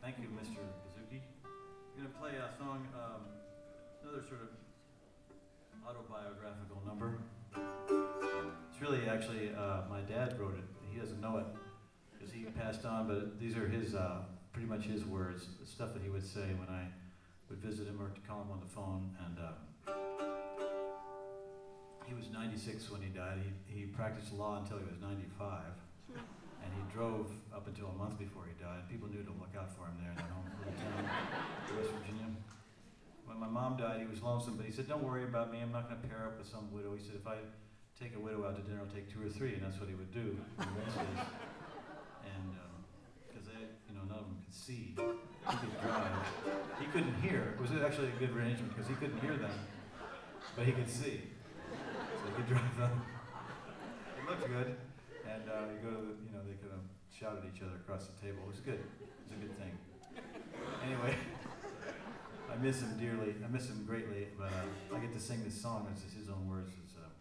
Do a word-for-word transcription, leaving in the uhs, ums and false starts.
Thank you, Mister Kazuki. I'm going to play a song, um, another sort of autobiographical number. It's really actually, uh, my dad wrote it. He doesn't know it because he passed on, but these are his, uh, pretty much his words, the stuff that he would say when I would visit him or to call him on the phone. And uh, he was ninety-six when he died. He, he practiced law until he was ninety-five. And he drove up until a month before he died. People knew to look out for him there in their home little town, West Virginia. When my mom died, he was lonesome, but he said, "Don't worry about me. I'm not going to pair up with some widow." He said, "If I take a widow out to dinner, I'll take two or three," and that's what he would do. And because they, you know, none of them could see, he could drive. He couldn't hear. It was actually a good arrangement because he couldn't hear them, but he could see, so he could drive them. It looked good. And uh, you go to the, you know, they could have shouted at each other across the table. It was good. It was a good thing. Anyway, I miss him dearly. I miss him greatly, but uh, I get to sing this song. It's his own words. It's, uh,